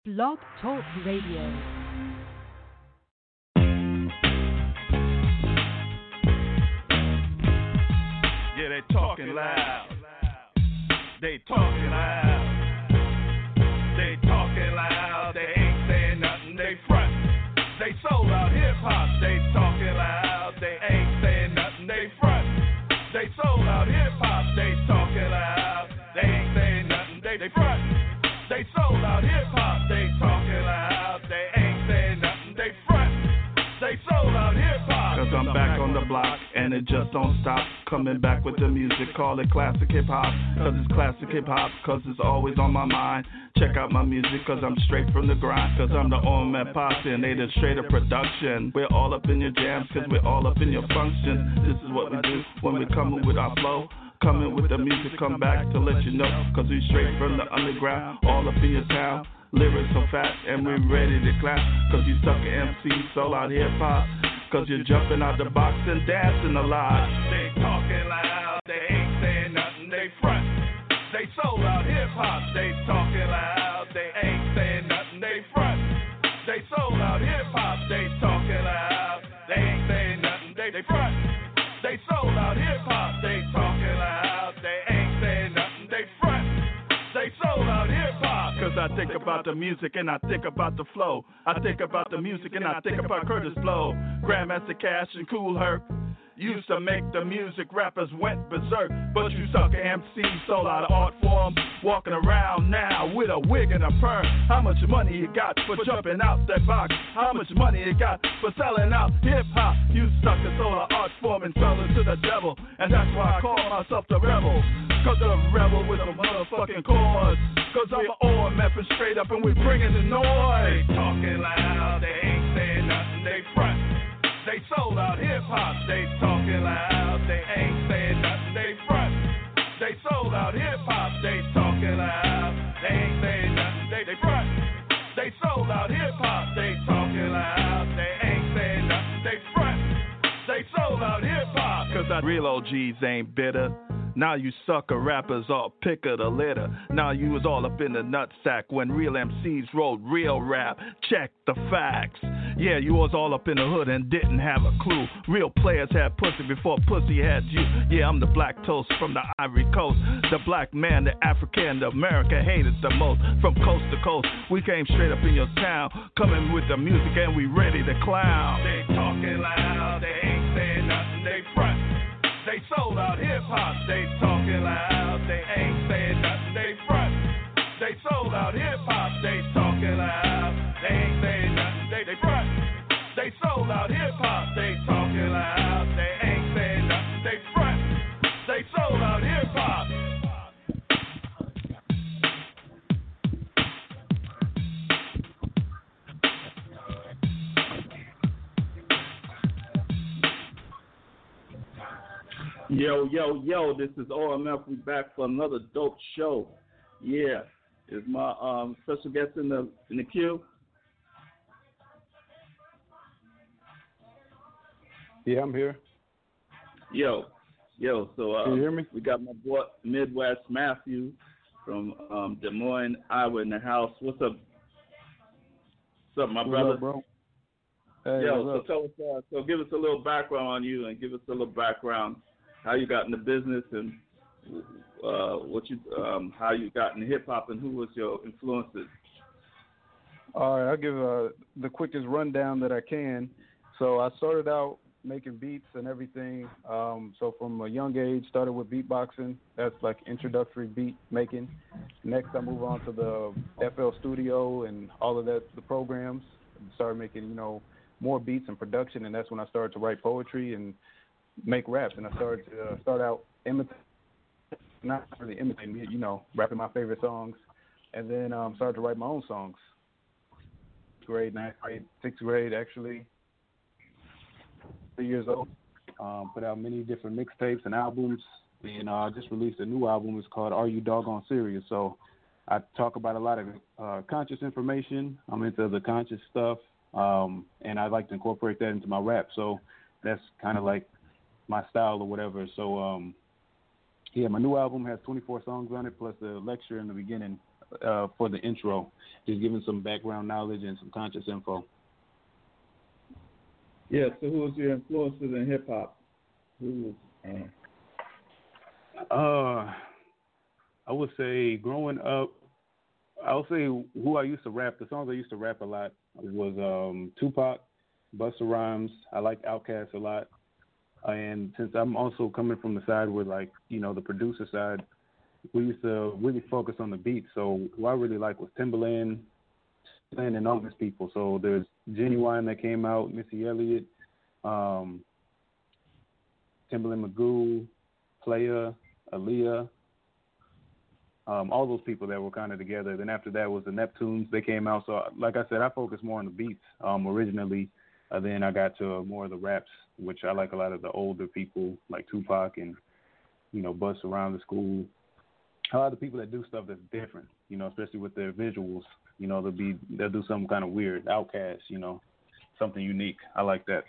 Blog Talk Radio. Yeah, they talking loud. They talking loud. They talking loud. They ain't saying nothing. They front. They sold out hip hop. They talking loud. They ain't saying nothing. They front. They sold out hip hop. They talking loud. They ain't saying nothing. They front. They sold out hip hop. They talking loud. They ain't saying nothing. They front. They sold out hip hop. Cause I'm back on the block and it just don't stop. Coming back with the music, call it classic hip hop. Cause it's classic hip hop, cause it's always on my mind. Check out my music, cause I'm straight from the grind. Cause I'm the OMF posse and they the straight up production. We're all up in your jams, cause we're all up in your functions. This is what we do when we're coming with our flow. Coming with the music, come back to let you know. Cause we straight from the underground, all up in your town. Lyrics so fast and we're ready to clap. Cause you sucker MCs, sold out hip hop. Cause you're jumping out the box and dancing a lot. They talking loud, they ain't saying nothing, they front. They sold out hip hop, they talking loud, they ain't saying nothing, they front. They sold out hip hop, they talking loud, they ain't saying nothing, they front. They sold out hip hop, they talking loud, they ain't saying nothing, they front. They sold out hip hop. Cause I think about the music and I think about the flow. I think about the music and I think about Curtis Blow. Grandmaster Cash and Kool Herc used to make the music, rappers went berserk. But you sucker MCs sold out of art form. Walking around now with a wig and a perm. How much money you got for jumping out that box? How much money you got for selling out hip hop? You suckers sold out art form and fell into the devil. And that's why I call myself the rebel. Cause I'm a rebel with a motherfucking cause. Cause I'm an OMF and straight up and we bringing the noise. They talking loud, they ain't saying nothing, they front. They sold out hip hop, they talking loud, they ain't saying nothing, they front. They sold out hip hop, they talking loud, they ain't saying nothing, they front. They sold out hip hop, they talking loud, they ain't saying nothing, they front. They sold out hip hop. Cause real OGs ain't bitter. Now you sucker rappers all pick of the litter. Now you was all up in the nutsack when real MCs wrote real rap. Check the facts. Yeah, you was all up in the hood and didn't have a clue. Real players had pussy before pussy had you. Yeah, I'm the black toast from the Ivory Coast. The black man, the African, the America hated the most. From coast to coast, we came straight up in your town. Coming with the music and we ready to clown. They talking loud, they ain't saying nothing, they front. They sold out hip hop, they talking loud, they ain't saying nothing, they front. They sold out hip hop, they talking loud, they ain't saying nothing, they front. They sold out hip hop, they talking loud, they ain't saying nothing, they front. They sold out hip hop. Yo, yo, yo, this is OMF. We back for another dope show. Yeah. Is my special guest in the queue? Yeah, I'm here. Yo, so can you hear me? We got my boy Midwest Matthew from Des Moines, Iowa in the house. What's up? What's up, my brother? What's up, bro? Hey, yo, so tell us, so give us a little background on you and give us a little background how you got in the business and how you got in hip hop and who was your influences. All right, I'll give the quickest rundown that I can. So I started out making beats and everything. So from a young age, started with beatboxing. That's like introductory beat making. Next, I move on to the FL Studio and all of that, the programs. Started making, more beats and production, and that's when I started to write poetry and make rap. And I started to start out not really imitating, rapping my favorite songs, and then started to write my own songs. Grade, ninth grade, sixth grade, actually. 3 years old. Put out many different mixtapes and albums, and I just released a new album. It's called Are You Doggone Serious? So I talk about a lot of conscious information. I'm into the conscious stuff, and I like to incorporate that into my rap. So that's kind of like my style or whatever. So, yeah, my new album has 24 songs on it, plus the lecture in the beginning for the intro, just giving some background knowledge and some conscious info. Yeah. So who was your influences in hip hop? Who was? I would say growing up, I would say who I used to rap. The songs I used to rap a lot was Tupac, Busta Rhymes. I like Outkast a lot. And since I'm also coming from the side where, like, you know, the producer side, we used to really focus on the beats. So who I really like was Timbaland and all these people. So there's Genuine that came out, Missy Elliott, Timbaland Magoo, Playa, Aaliyah, all those people that were kind of together. Then after that was the Neptunes. They came out. So like I said, I focused more on the beats originally. Then I got to more of the raps, which I like a lot of the older people like Tupac and, you know, Busta Rhymes the school. A lot of people that do stuff that's different, you know, especially with their visuals. You know, they'll do something kind of weird. Outkast, you know, something unique. I like that.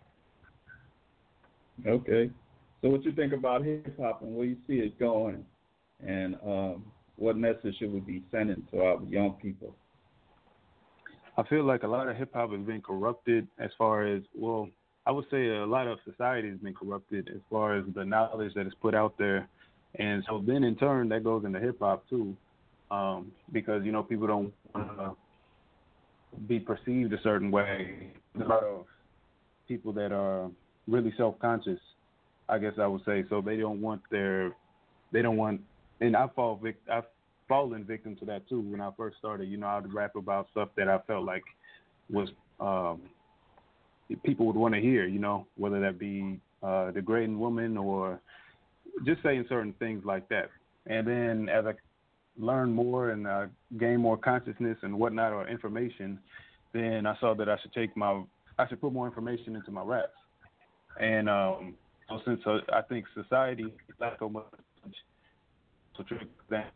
Okay. So what you think about hip hop and where you see it going, and what message should we be sending to our young people? I feel like a lot of hip hop has been corrupted as far as, well, I would say a lot of society has been corrupted as far as the knowledge that is put out there. And so then in turn that goes into hip hop too, because, you know, people don't want to be perceived a certain way. There's a lot of people that are really self-conscious, I guess I would say. So they don't want, and I've fallen victim to that too. When I first started, you know, I'd rap about stuff that I felt like was people would want to hear, you know, whether that be degrading women or just saying certain things like that. And then as I learned more and gained more consciousness and whatnot, or information, then I saw that I should put more information into my raps. And so since I think society lacks so much to trick that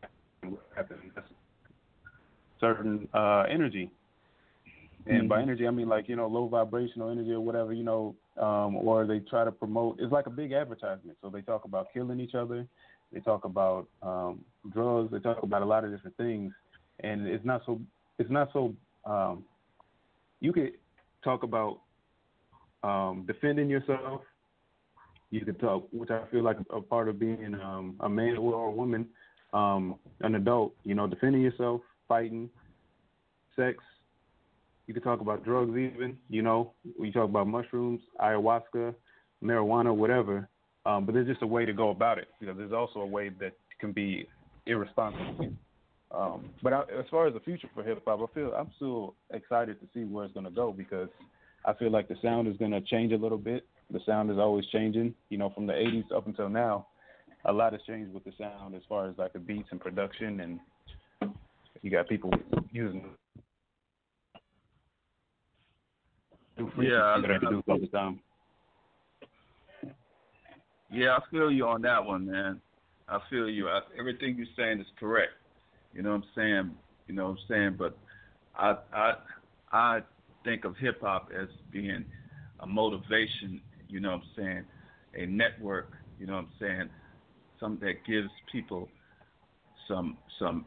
certain energy. And by energy, I mean, like, you know, low vibrational energy or whatever, you know, or they try to promote. It's like a big advertisement. So they talk about killing each other. They talk about drugs. They talk about a lot of different things. And it's not so you could talk about defending yourself. You could talk, which I feel like a part of being a man or a woman, an adult, you know, defending yourself, fighting, sex. You could talk about drugs even, you know, when you talk about mushrooms, ayahuasca, marijuana, whatever. But there's just a way to go about it. You know, there's also a way that can be irresponsible. But as far as the future for hip-hop, I'm still excited to see where it's going to go, because I feel like the sound is going to change a little bit. The sound is always changing, you know, from the 80s up until now. A lot has changed with the sound as far as like the beats and production, and you got people using new frequencies that they do all the time. Yeah, I feel you on that one, man. I feel you. Everything you're saying is correct. You know what I'm saying? You know what I'm saying? But I think of hip hop as being a motivation. You know what I'm saying? A network. You know what I'm saying? Something that gives people some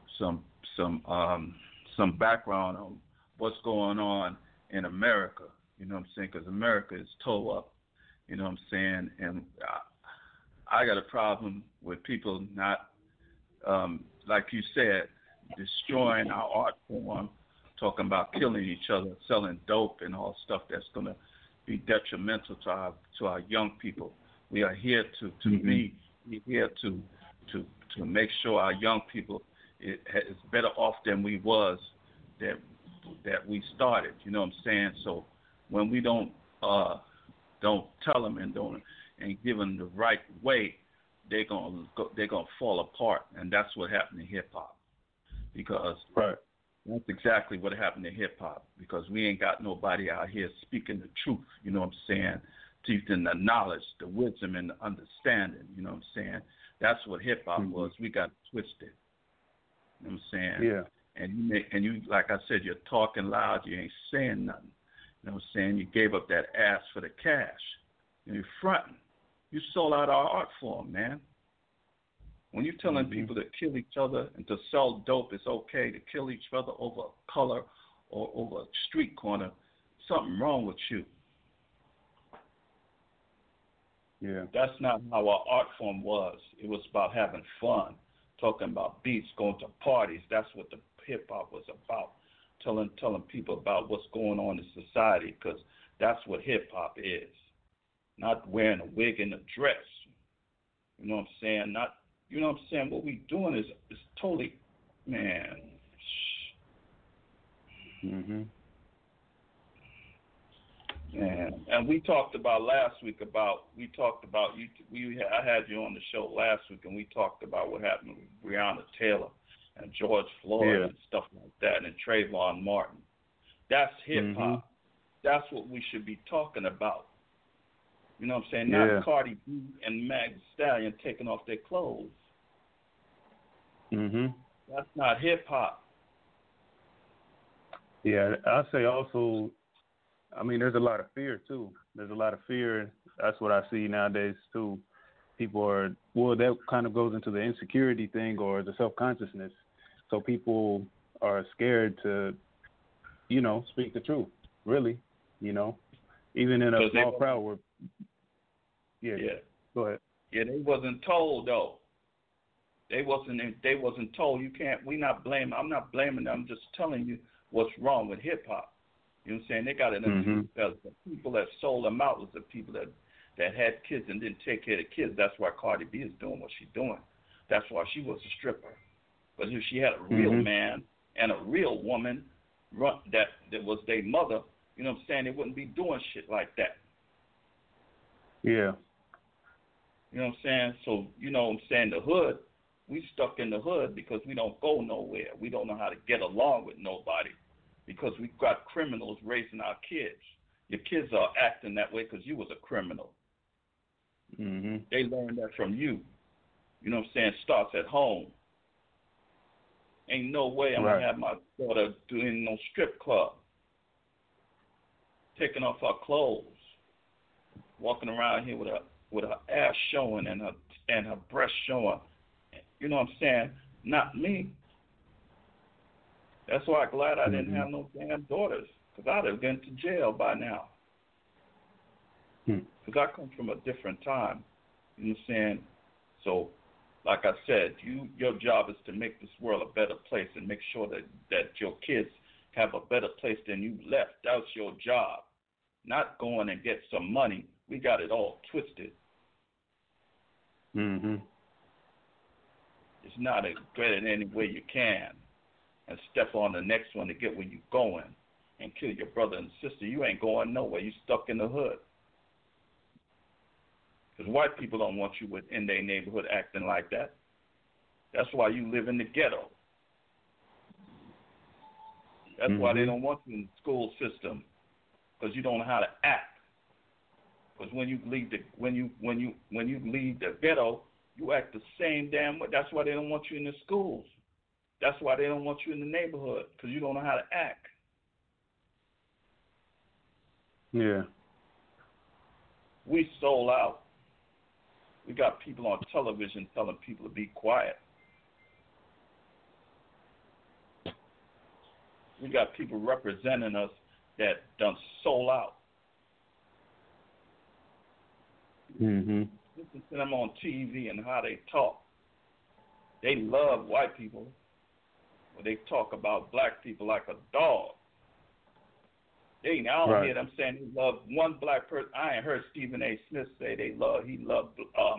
background on what's going on in America. You know what I'm saying? Because America is toe up. You know what I'm saying? And I got a problem with people not, like you said, destroying our art form, talking about killing each other, selling dope and all stuff that's going to be detrimental to our young people. We are here to be here to make sure our young people is better off than we was that we started. You know what I'm saying? So when we don't tell them and give them the right way, they're gonna fall apart, and that's what happened in hip hop. Because that's exactly what happened in hip hop. Because we ain't got nobody out here speaking the truth. You know what I'm saying? Teaching the knowledge, the wisdom, and the understanding. You know what I'm saying? That's what hip hop was. We got twisted. You know what I'm saying? Yeah. And you like I said, you're talking loud. You ain't saying nothing. You know what I'm saying? You gave up that ass for the cash. You're fronting. You sold out our art form, man. When you're telling people to kill each other and to sell dope, it's okay to kill each other over a color or over a street corner, something wrong with you. Yeah. That's not how our art form was. It was about having fun, talking about beats, going to parties. That's what the hip-hop was about, telling people about what's going on in society, because that's what hip-hop is, not wearing a wig and a dress. You know what I'm saying? Not, you know what I'm saying? What we doing is totally, man. Mhm. Man, and we talked about last week about I had you on the show last week, and we talked about what happened with Breonna Taylor and George Floyd and stuff like that, and Trayvon Martin. That's hip hop. That's what we should be talking about. You know what I'm saying? Not Cardi B and Meg Thee Stallion taking off their clothes. Mhm. That's not hip hop. Yeah, I say also, I mean, there's a lot of fear too. There's a lot of fear. That's what I see nowadays too. People are, well, that kind of goes into the insecurity thing or the self-consciousness. So people are scared to, you know, speak the truth, really, you know, even in a small crowd where, go ahead. Yeah, they wasn't told though. They wasn't told. You can't. I'm not blaming them. I'm just telling you what's wrong with hip hop. You know what I'm saying? They got it in the people that sold them out was the people that had kids and didn't take care of the kids. That's why Cardi B is doing what she's doing. That's why she was a stripper. But if she had a real man and a real woman that was their mother, you know what I'm saying, they wouldn't be doing shit like that. Yeah. You know what I'm saying? So, you know what I'm saying, the hood, we stuck in the hood because we don't go nowhere. We don't know how to get along with nobody because we got criminals raising our kids. Your kids are acting that way because you was a criminal. They learned that from you. You know what I'm saying? Starts at home. Ain't no way I'm going to have my daughter doing no strip club. Taking off her clothes. Walking around here with her ass showing and her breast showing. You know what I'm saying? Not me. That's why I'm glad I didn't have no damn daughters, because I'd have been to jail by now. Because I come from a different time. You know what I'm saying? So, like I said, your job is to make this world a better place and make sure that your kids have a better place than you left. That's your job. Not going and get some money. We got it all twisted. It's not as great in any way you can. And step on the next one to get where you're going and kill your brother and sister. You ain't going nowhere. You stuck in the hood. Because white people don't want you in their neighborhood acting like that. That's why you live in the ghetto. That's why they don't want you in the school system, because you don't know how to act. Because when you leave the ghetto, you act the same damn way. That's why they don't want you in the schools. That's why they don't want you in the neighborhood, because you don't know how to act. Yeah. We sold out. We got people on television telling people to be quiet. We got people representing us that done sold out. Listen to them on TV and how they talk. They love white people, but they talk about black people like a dog. I don't hear them saying they love one black person. I ain't heard Stephen A. Smith say he loved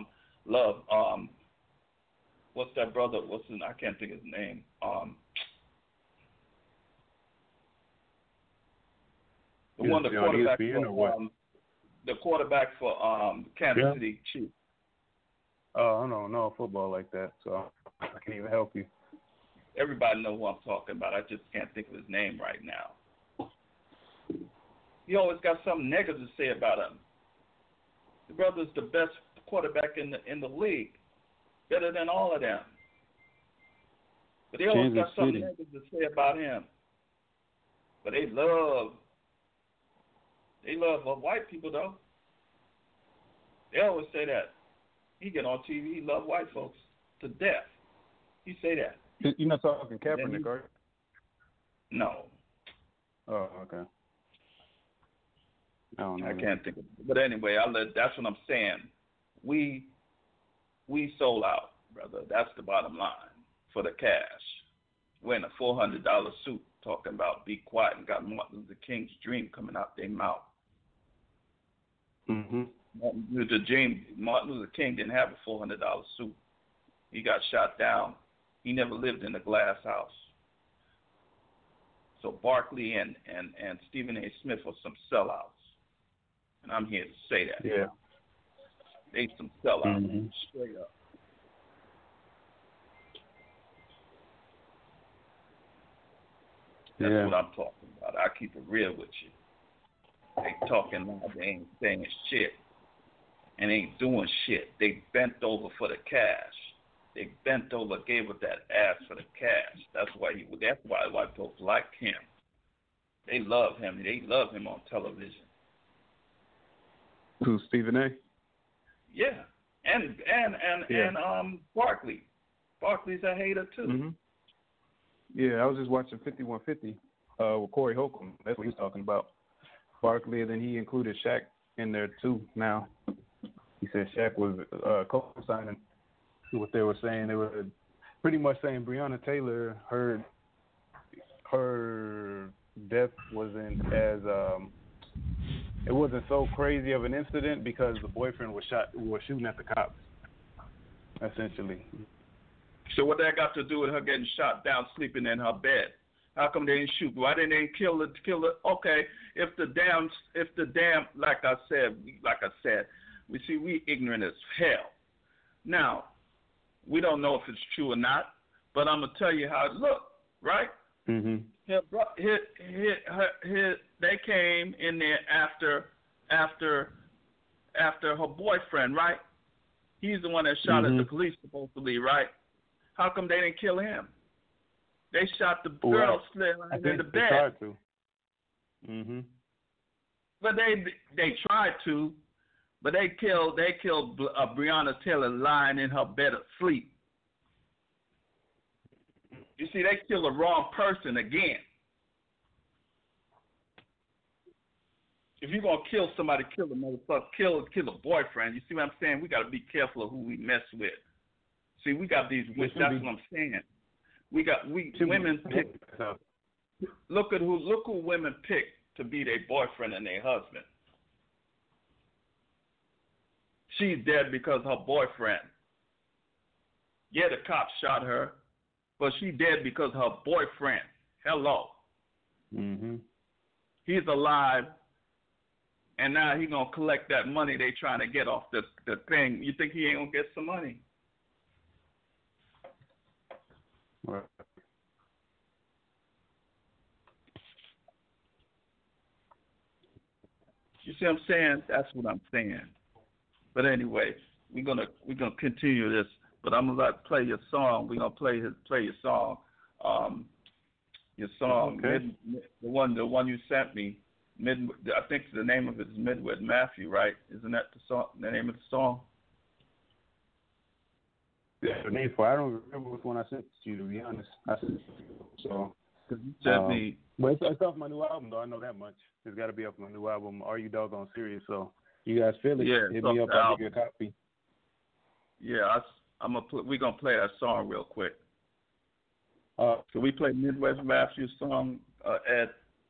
what's that brother? I can't think of his name. The one, the quarterback for the quarterback for Kansas City Chiefs. Oh, I don't know football like that, so I can't even help you. Everybody knows who I'm talking about. I just can't think of his name right now. He always got something negative to say about him. The brother's the best quarterback in the league, better than all of them. But they always got something negative to say about him. But they love white people though. They always say that. He get on TV, he love white folks. to death. He say that. You're not talking Kaepernick, are you? No. Oh, okay. I can't think of it. But anyway, that's what I'm saying. We sold out, brother. That's the bottom line for the cash. Wearing a $400 suit talking about be quiet and got Martin Luther King's dream coming out their mouth. Mm-hmm. Martin Luther King didn't have a $400 suit. He got shot down. He never lived in a glass house. So Barkley and Stephen A. Smith were some sellouts. And I'm here to say that. Yeah. They some sellouts, straight up. That's what I'm talking about. I keep it real with you. They talking like they ain't saying shit and ain't doing shit. They bent over for the cash. They bent over, gave up that ass for the cash. That's why white folks like him. They love him. They love him on television. Who, Stephen A? Yeah, and Barkley. Barkley's a hater too. Mm-hmm. Yeah, I was just watching 5150 with Corey Holcomb. That's what he was talking about. Barkley, and then he included Shaq in there too. Now he said Shaq was co-signing what they were saying. They were pretty much saying Breonna Taylor, her death wasn't as it wasn't so crazy of an incident because the boyfriend was shooting at the cops, essentially. So what that got to do with her getting shot down, sleeping in her bed? How come they didn't shoot? Why didn't they kill her? Okay, if the damn, like I said, we ignorant as hell. Now, we don't know if it's true or not, but I'm gonna tell you how it looked, right? Mm-hmm. They came in there after her boyfriend, right? He's the one that shot at the police, supposedly, right? How come they didn't kill him? They shot the girl in the bed. Tried to. Mm-hmm. But they tried to, but they killed Breonna Taylor lying in her bed asleep. You see, they killed the wrong person again. If you're gonna kill somebody, kill the motherfucker, kill the boyfriend. You see what I'm saying? We gotta be careful of who we mess with. See, we got these. That's what I'm saying. Women pick. Look who women pick to be their boyfriend and their husband. She's dead because her boyfriend. Yeah, the cops shot her, but she dead because her boyfriend. Hello. Mm-hmm. He's alive, and now he gonna collect that money they trying to get off the thing. You think he ain't gonna get some money? Right. You see what I'm saying? That's what I'm saying. But anyway, we're gonna continue this. But I'm gonna play your song. We're gonna play your song. Your song, okay. the one you sent me. I think the name of it is Midwest Matthew, right? Isn't that the name of the song? Yeah, the name for I don't remember which one I sent to you, to be honest. I sent it to you, so. You sent me. But it's off my new album, though. I know that much. It's got to be off my new album, Are You Doggone Serious? So you guys feel it? Yeah, hit me up. I'll give you a copy. Yeah, we're gonna play that song real quick. So we play Midwest Matthew's song, Ed.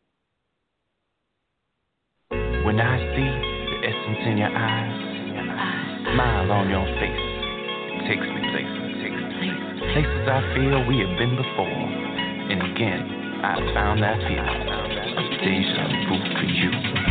When I see the essence in your eyes, smile on your face, it takes me places I feel we have been before. And again, I found that feeling of deja vu for you.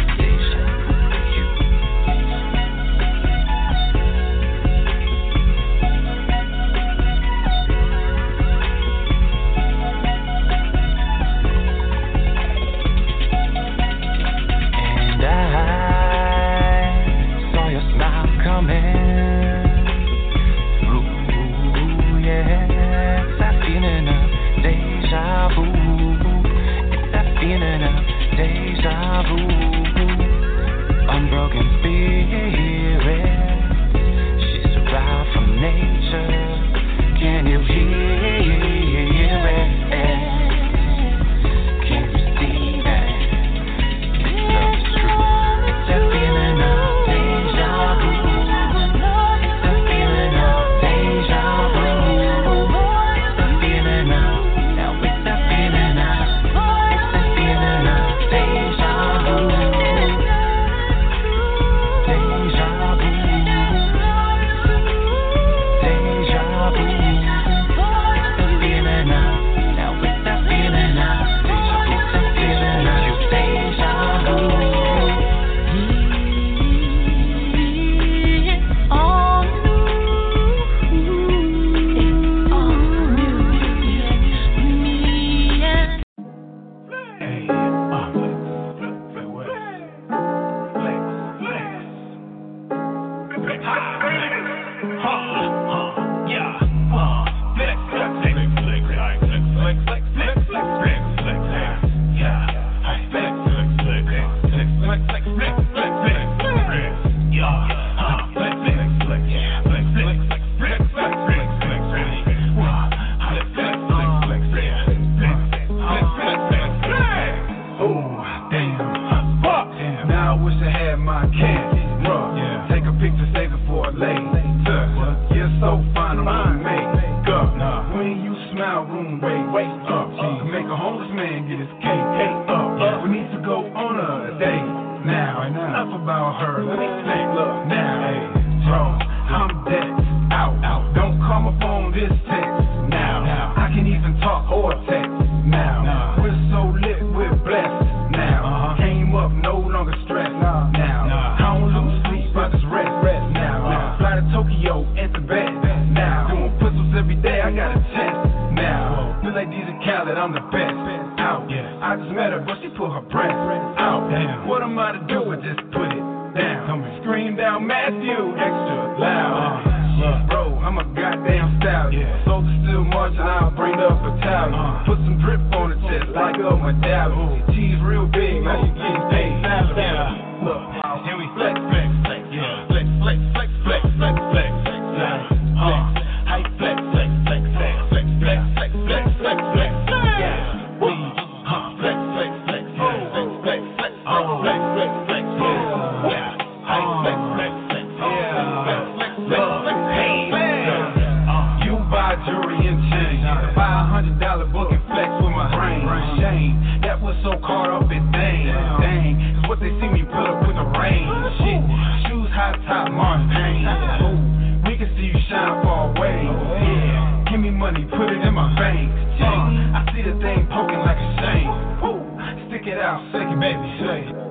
about her. Let me think, look, now, hey, bro, I'm dead, out. Don't call my phone, this text, now. I can even talk or text, now. We're so lit, we're blessed, now. Came up, no longer stressed, now. I don't lose sleep, I just rest, now. Fly to Tokyo, enter bed, now. Doing puzzles every day, I got a test, now. Feel like DJ Khaled, I'm the best, out. I just met her, but she put her breath out. What am I to do? I just put it down. Scream down Matthew, extra loud. Bro, I'm a goddamn stallion. Soldier still marching, I'll bring the battalion. Put some drip on the chest, like a medallion. Cheese real big, now you getting paid. Look, and we flex, flex, flex, flex, flex, flex, flex, flex, flex, hype flex, flex, flex, flex, flex, flex, flex, flex, flex, flex, we flex, flex, flex, flex, flex, flex, flex, flex, flex, flex, hype flex, flex, flex, flex, flex, flex, flex, you buy jewelry and chain, buy $100 book and flex with my brain. Shame that was so caught up in dang, cause what they see me put up with the rain. Shit, shoes high top Mars pain. We can see you shine far away. Yeah, give me money, put it in my bank. I see the thing poking like a shame. Stick it out, shake it, baby, shake it.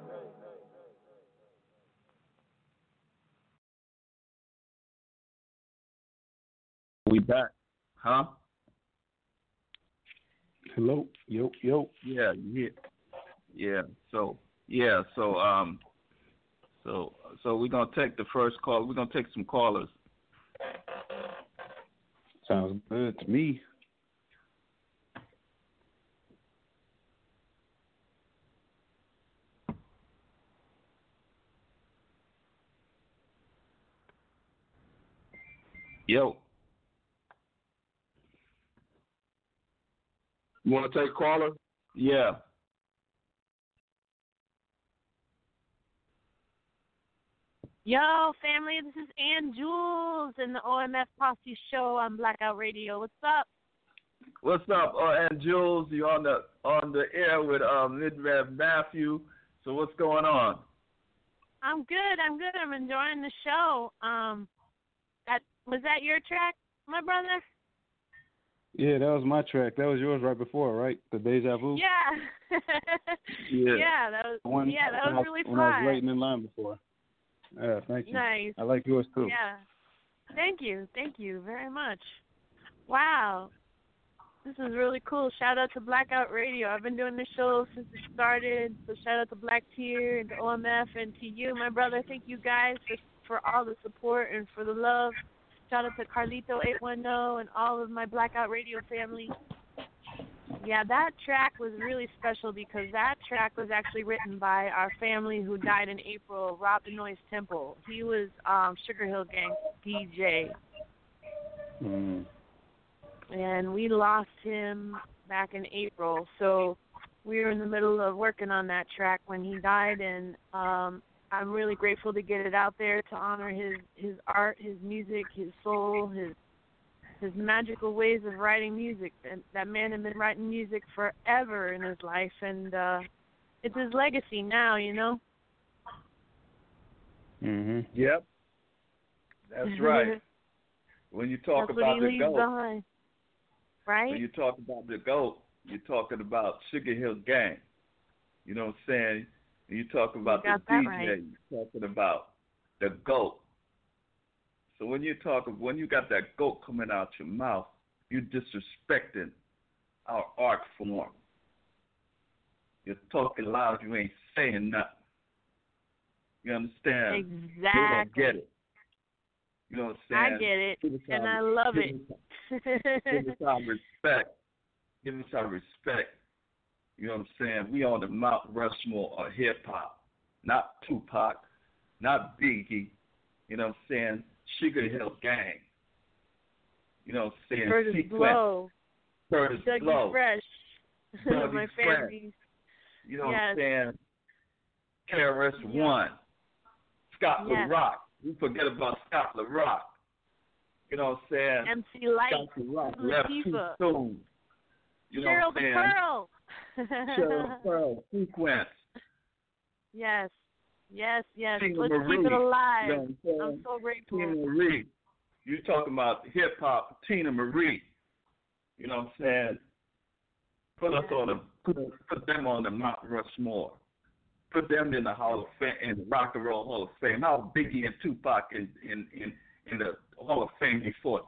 We back, huh? Hello, yo. Yeah. So we're gonna take the first call. We're gonna take some callers. Sounds good to me. Yo. You want to take a caller? Yeah. Yo, family, this is Ann Jules in the OMF Posse Show on Blackout Radio. What's up? What's up, Ann Jules? You're on the air with Midrev Matthew. So what's going on? I'm good. I'm enjoying the show. Was that your track, my brother? Yeah, that was my track. That was yours right before, right? The Deja Vu? Yeah. Yeah, that was really fun. When I was waiting in line before. Yeah, thank you. Nice. I like yours too. Yeah. Thank you very much. Wow. This is really cool. Shout out to Blackout Radio. I've been doing this show since it started. So shout out to Black Tier and to OMF and to you, my brother. Thank you guys for all the support and for the love. Shout out to Carlito810 and all of my Blackout Radio family. Yeah, that track was really special because that track was actually written by our family who died in April, Rob Denoise Temple. He was Sugar Hill Gang DJ. And we lost him back in April. So we were in the middle of working on that track when he died, and I'm really grateful to get it out there to honor his art, his music, his soul, his magical ways of writing music. And that man had been writing music forever in his life, and it's his legacy now, you know? Yep. That's right. When you talk That's about what he the leaves GOAT, behind. Right? when you talk about the GOAT, you're talking about Sugar Hill Gang. You know what I'm saying? When you talk about the DJ, right. you're talking about the GOAT. So when you got that GOAT coming out your mouth, you're disrespecting our art form. You're talking loud, you ain't saying nothing. You understand? Exactly. They don't get it. You know what I'm saying? I get it, and I love it. Give us our respect. Give us our respect. You know what I'm saying? We on the Mount Rushmore of hip-hop. Not Tupac, not Biggie. You know what I'm saying? Sugar Hill Gang. You know what I'm saying? Curtis Blow. Curtis Dougie Blow. Fresh. Dougie My Fresh. family. You know what I'm saying? KRS-One. Scott LaRock. We forget about Scott LaRock. You know what I'm saying? MC Light. Scott LaRock left too soon. You know Cheryl what the I'm saying? Pearl. Cheryl the Pearl. Sequence. Yes. Yes. Tina Let's Marie, keep it alive. you know what I'm I'm so grateful. Tina Marie. You talking about hip hop, Tina Marie. You know what I'm saying? Put them on the Mount Rushmore. Put them in the Hall of Fame, in the Rock and Roll Hall of Fame. How Biggie and Tupac in the Hall of Fame before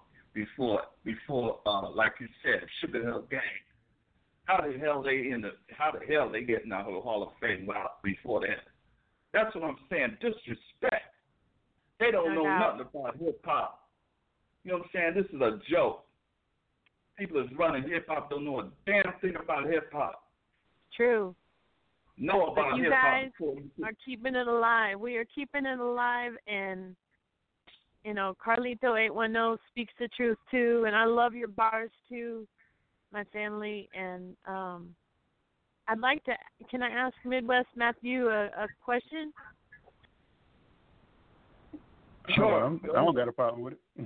like you said, Sugar Hill Gang. How the hell they get in the Hall of Fame before that? That's what I'm saying. Disrespect. They don't know nothing about hip hop. You know what I'm saying? This is a joke. People that's running hip hop don't know a damn thing about hip hop. True. Know about hip hop. You guys are keeping it alive. We are keeping it alive, and Carlito 810 speaks the truth too. And I love your bars too, my family. And I'd like to. Can I ask Midwest Matthew a question? Sure. I don't got a problem with it.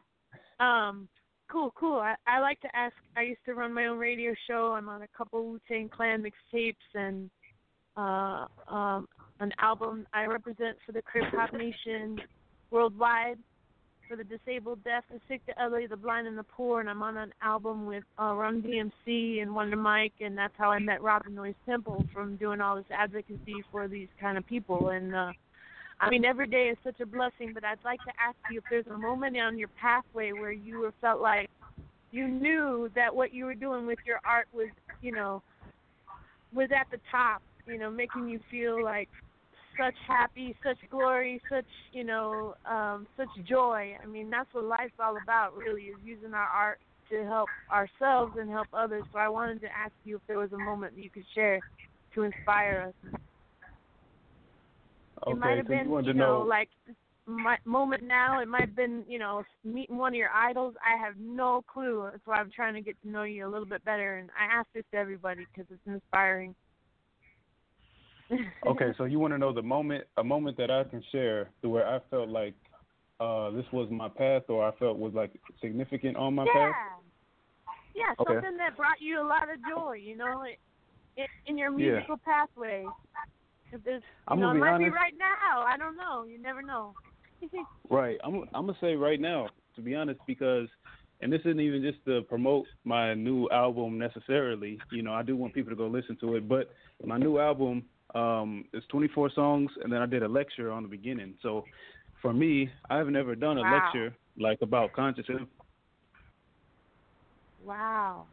Cool. I like to ask. I used to run my own radio show. I'm on a couple Wu-Tang Clan mixtapes and an album I represent for the Crip Hop Nation worldwide for the disabled, deaf, the sick, the elderly, the blind, and the poor. And I'm on an album with Run DMC and Wonder Mike, and that's how I met Robin Noyes Temple from doing all this advocacy for these kind of people. And every day is such a blessing, but I'd like to ask you if there's a moment on your pathway where you felt like you knew that what you were doing with your art was, was at the top, making you feel like such happy, such glory, such, such joy. I mean, that's what life's all about, really, is using our art to help ourselves and help others. So I wanted to ask you if there was a moment that you could share to inspire us. It might have been, like my moment now. It might have been, meeting one of your idols. I have no clue. That's why I'm trying to get to know you a little bit better. And I ask this to everybody because it's inspiring. Okay, so you want to know a moment that I can share to where I felt like this was my path, or I felt was like significant on my path? Yeah, okay. Something that brought you a lot of joy, in your musical pathway. If there's, it might be right now. I don't know. You never know. Right. I'm gonna say right now, to be honest, because, and this isn't even just to promote my new album necessarily. I do want people to go listen to it, but my new album is 24 songs, and then I did a lecture on the beginning. So for me, I haven't ever done a lecture like about consciousness. Wow.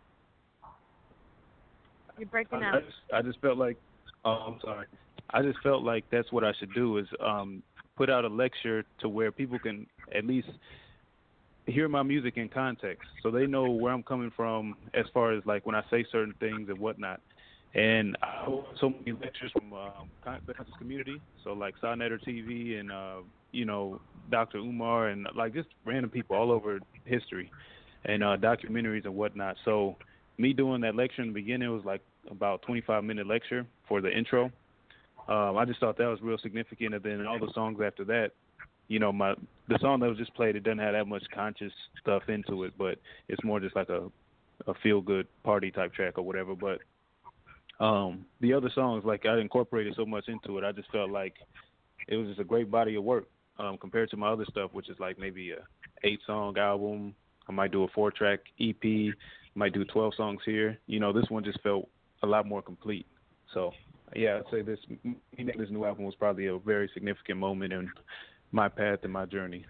You're breaking out. I just felt like, I'm sorry. I just felt like that's what I should do, is put out a lecture to where people can at least hear my music in context, so they know where I'm coming from as far as like when I say certain things and whatnot. And I hold so many lectures from the conscious community, so like Sonetter TV and Dr. Umar and like just random people all over history and documentaries and whatnot. So me doing that lecture in the beginning, it was like about 25-minute lecture for the intro. I just thought that was real significant, and then all the songs after that, the song that was just played, it doesn't have that much conscious stuff into it, but it's more just like a feel-good party type track or whatever. But the other songs, like I incorporated so much into it, I just felt like it was just a great body of work compared to my other stuff, which is like maybe a 8-song album. I might do a 4-track EP, might do 12 songs here. This one just felt a lot more complete. So yeah, I'd say this new album was probably a very significant moment in my path and my journey.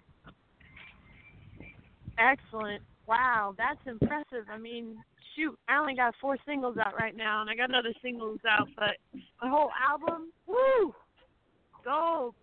Excellent. Wow, that's impressive. I mean, shoot, I only got 4 singles out right now, and I got other singles out, but my whole album, woo! Go,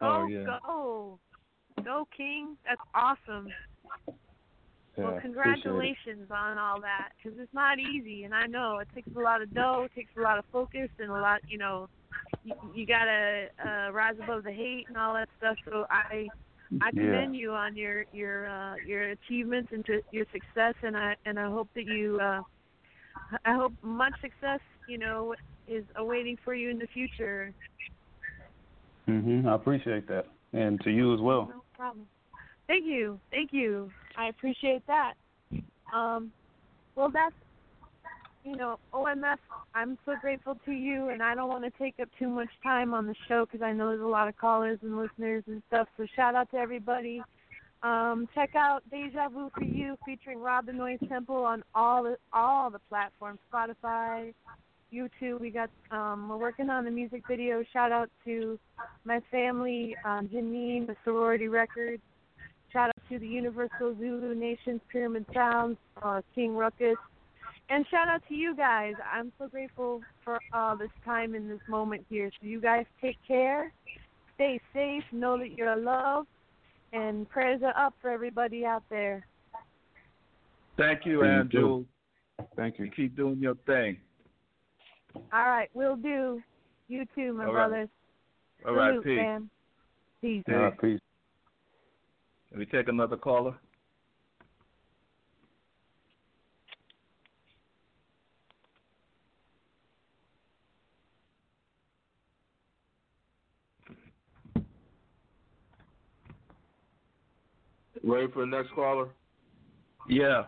King. That's awesome. Well, congratulations on all that, because it's not easy, and I know it takes a lot of dough, it takes a lot of focus, and a lot, you gotta rise above the hate and all that stuff. So I commend you on your achievements and your success, and I hope that I hope much success, is awaiting for you in the future. I appreciate that, and to you as well. No problem. Thank you. I appreciate that. Well, OMF, I'm so grateful to you, and I don't want to take up too much time on the show because I know there's a lot of callers and listeners and stuff. So shout out to everybody. Check out Deja Vu for You featuring Rob the Noise Temple on all the platforms, Spotify, YouTube. We got we're working on the music video. Shout out to my family, Janine, the Sorority Records. Shout out to the Universal Zulu Nations, Pyramid Sounds, King Ruckus. And shout out to you guys. I'm so grateful for this time in this moment here. So you guys take care, stay safe, know that you're loved, and prayers are up for everybody out there. Thank you, Andrew. Thank you. You keep doing your thing. All right, will do. You too, my brothers. All right, Salute, peace. fam. Peace. All right, peace. Can we take another caller? Ready for the next caller? Yeah.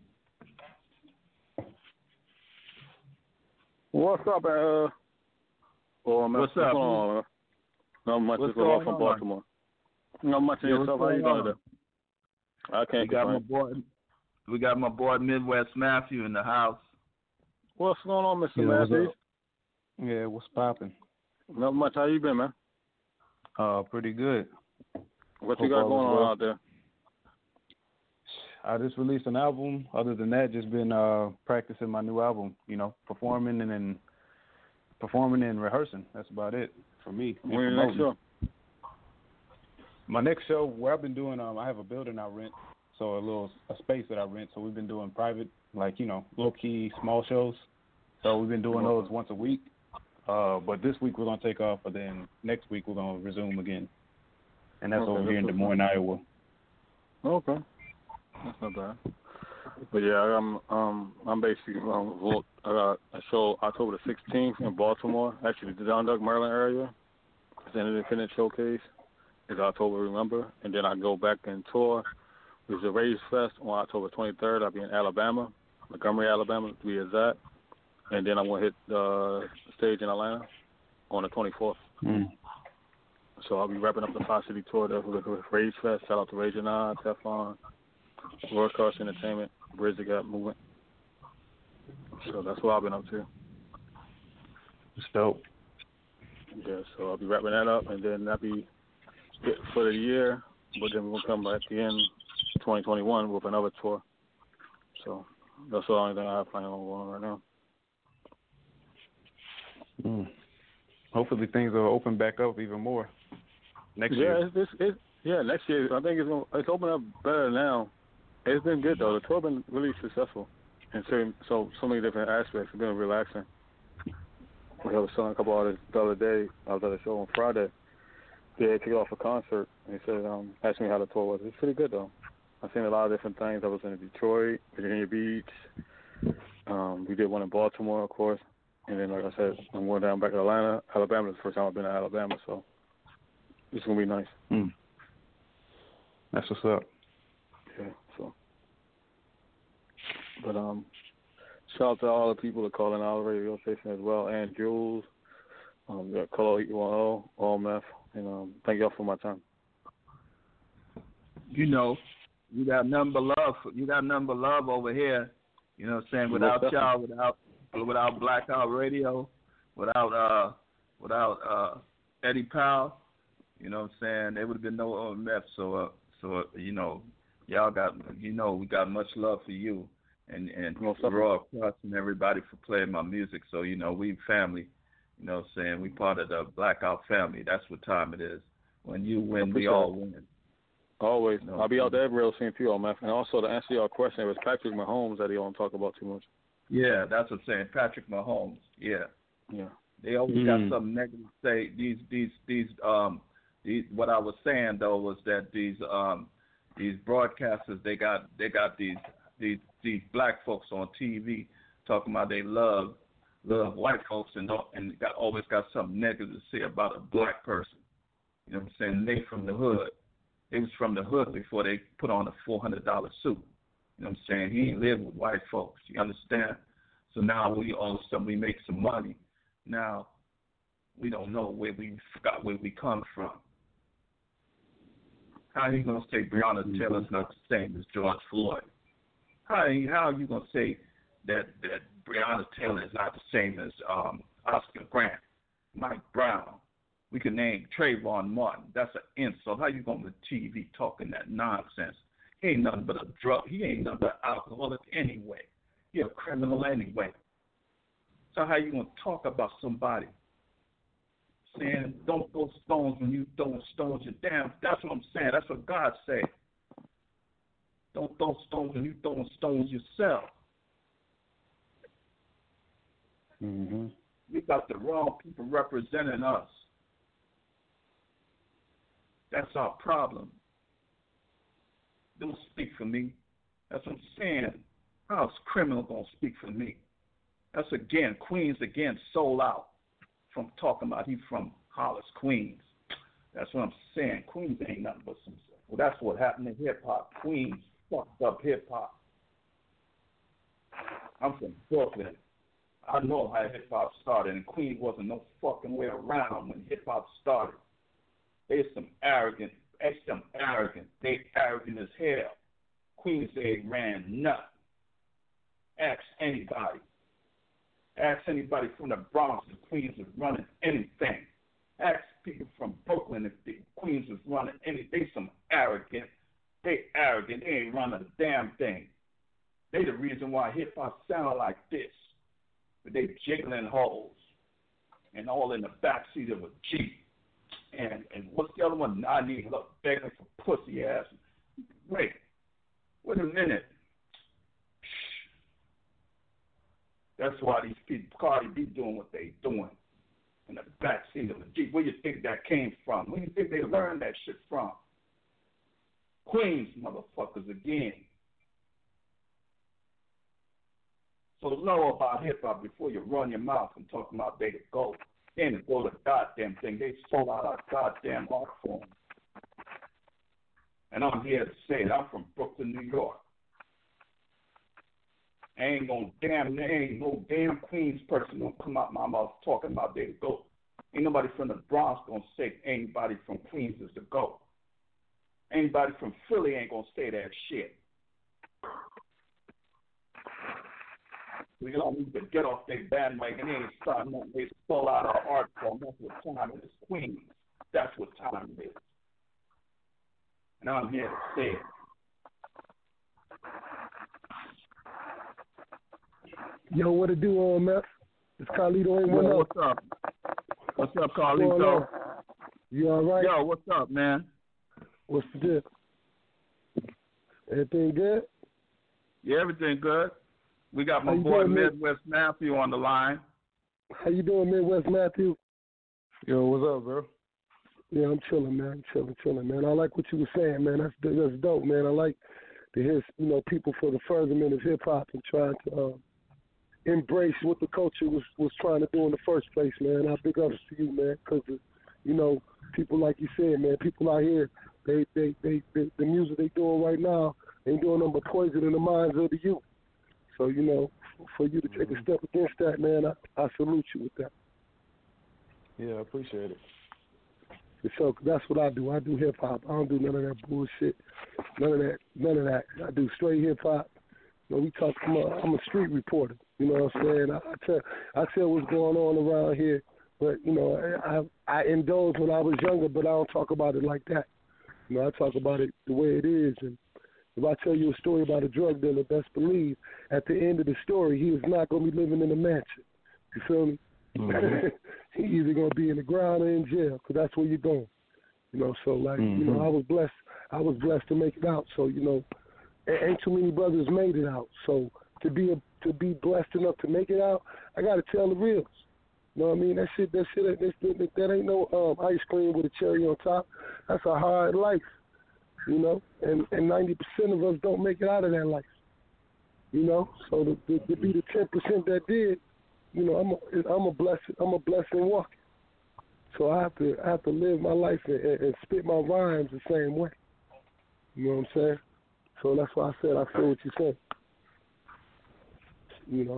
What's up, man? What's up? On, not much. What's Is going on from Baltimore. Not much in yourself. How you doing today? I can't complain. We got my boy Midwest Matthew in the house. What's going on, Mr. Matthews? Yeah, what's popping? Not much. How you been, man? Pretty good. What you got going on out there? I just released an album. Other than that, just been practicing my new album. Performing and rehearsing. That's about it for me. When your next show? My next show, where I've been doing, I have a building I rent, so a space that I rent. So we've been doing private, low key, small shows. So we've been doing those once a week. But this week we're gonna take off, but then next week we're gonna resume again. And that's over here in Des Moines, Iowa. Okay, that's not bad. But yeah, I'm basically I got a show October the 16th in Baltimore, actually the John Duck, Maryland area. It's an independent showcase. It's October, remember? And then I go back and tour with the Rage Fest on October 23rd. I'll be in Alabama, Montgomery, Alabama, to be exact. And then I'm going to hit the stage in Atlanta on the 24th. So I'll be wrapping up the 5-city tour there with Rage Fest. Shout out to Rage and I, Teflon, World Crush Entertainment, Bridge the Gap Movement. So that's what I've been up to. It's dope. Yeah, so I'll be wrapping that up, and then that'll be it for the year. But then we're going to come back at the end of 2021 with another tour. So that's the only thing I have planned on going right now. Hopefully things will open back up even more next year. Next year. I think it's opened up better now. It's been good though. The tour been really successful in so many different aspects. It's been relaxing. I was telling a couple artists the other day. I was at a show on Friday. They kicked off a concert and he said, asked me how the tour was. It's pretty good though. I've seen a lot of different things. I was in Detroit, Virginia Beach. We did one in Baltimore, of course. And then, like I said, I'm going down back to Atlanta. Alabama is the first time I've been to Alabama, so it's going to be nice. That's what's up. Yeah, so. But shout out to all the people that call in our radio station as well, and Jules, Color 810, All Meth, and thank y'all for my time. You got nothing but love. You got nothing but love over here. You know what I'm saying? Without y'all, without Blackout Radio, without Eddie Powell, you know what I'm saying? There would have been no OMF. So y'all got, we got much love for you and Royal Cross and everybody for playing my music. So, we family, you know what I'm saying? We part of the Blackout family. That's what time it is. When you win, we all win. Always. I'll be out there real soon too, OMF. And also to answer your question, it was Patrick Mahomes that he don't talk about too much. Yeah, that's what I'm saying. Patrick Mahomes. Yeah. They always got something negative to say. These what I was saying though was that these broadcasters they got these black folks on TV talking about they love white folks and always got something negative to say about a black person. You know what I'm saying? They from the hood. They was from the hood before they put on a $400 suit. You know what I'm saying? He ain't lived with white folks. You understand? So now we all of a sudden we make some money. Now we don't know where we forgot where we come from. How are you gonna say Breonna Taylor's not the same as George Floyd? How are you gonna say that Breonna Taylor is not the same as Oscar Grant, Mike Brown? We can name Trayvon Martin. That's an insult. How you going to TV talking that nonsense? He ain't nothing but a drug. He ain't nothing but an alcoholic anyway. He a criminal anyway. So how you going to talk about somebody saying don't throw stones when you throwing stones? You damn. That's what I'm saying. That's what God said. Don't throw stones when you throwing stones yourself. Mm-hmm. We got the wrong people representing us. That's our problem. Don't speak for me. That's what I'm saying. How's criminal going to speak for me? That's again, Queens again, sold out from talking about he from Hollis, Queens. That's what I'm saying. Queens ain't nothing but some. Well, that's what happened in hip-hop. Queens fucked up hip-hop. I'm from Brooklyn. I know how hip-hop started, and Queens wasn't no fucking way around when hip-hop started. They some arrogant. They arrogant as hell. Queens, they ran nuts. Ask anybody. Ask anybody from the Bronx if Queens was running anything. Ask people from Brooklyn if the Queens was running anything. They some arrogant. They arrogant. They ain't running a damn thing. They the reason why hip-hop sound like this. But they jiggling holes and all in the backseat of a Jeep. And what's the other one? I need help begging for pussy ass. Wait a minute. That's why these people, Cardi B, doing what they doing in the backseat of a Jeep. Where you think that came from? Where you think they learned that shit from? Queens, motherfuckers, again. So know about hip-hop before you run your mouth and talk about they to go. They didn't go to the goddamn thing. They sold out our goddamn art form. And I'm here to say it. I'm from Brooklyn, New York. Ain't no damn Queens person gonna come out my mouth talking about they to go. Ain't nobody from the Bronx gonna say anybody from Queens is to go. Anybody from Philly ain't gonna say that shit. We all need to get off their bandwagon. They ain't starting nothing. They stole out our art form. That's what time it is. Queens. That's what time it is. And I'm here to say it. Yo, what it do on, Meth? It's Carlito. Ain't Yo, what's up? What's up, Carlito? You all right? Yo, what's up, man? What's the deal? Everything good? Yeah, everything good. We got my boy Midwest Matthew on the line. How you doing, Midwest Matthew? Yo, what's up, bro? Yeah, I'm chilling, man. Chilling, man. I like what you were saying, man. That's dope, man. I like to hear, people for the furtherment of hip-hop and trying to embrace what the culture was trying to do in the first place, man. I big ups to you, man, because, people like you said, man, people out here, they the music they doing right now ain't doing nothing but poison in the minds of the youth. So, for you to take a step against that, man, I salute you with that. Yeah, I appreciate it. So, that's what I do. I do hip-hop. I don't do none of that bullshit. None of that. I do straight hip-hop. We talk. I'm a street reporter. You know what I'm saying? I tell what's going on around here. But, I indulge when I was younger, but I don't talk about it like that. I talk about it the way it is. And if I tell you a story about a drug dealer, best believe at the end of the story, he is not going to be living in a mansion. You feel me? Mm-hmm. He's either going to be in the ground or in jail, because that's where you're going. So like, I was blessed to make it out. So, ain't too many brothers made it out. So to be blessed enough to make it out, I got to tell the reals. You know what I mean? That ain't no ice cream with a cherry on top. That's a hard life. And 90% of us don't make it out of that life. So to be the 10% that did, I'm a blessing walking. So I have to live my life and spit my rhymes the same way. You know what I'm saying? So that's why I said I feel what you're saying.